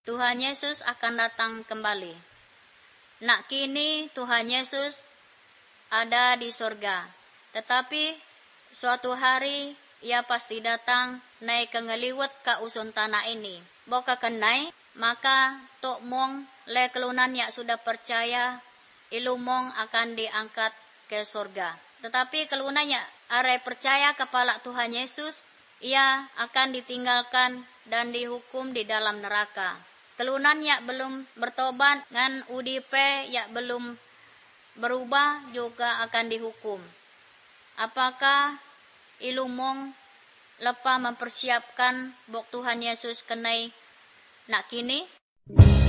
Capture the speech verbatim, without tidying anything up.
Tuhan Yesus akan datang kembali. Nak kini Tuhan Yesus ada di surga. Tetapi suatu hari ia pasti datang naik ke ngeliwat ke usun tanah ini. Boka kenai, maka tok mong le kelunan yang sudah percaya ilumong akan diangkat ke surga. Tetapi kelunan yang are percaya kepada Tuhan Yesus, ia akan ditinggalkan dan dihukum di dalam neraka. Kelunan yang belum bertobat ngan udipe yang belum berubah juga akan dihukum. Apakah ilumong lepa mempersiapkan bok Tuhan Yesus kenai nak kini?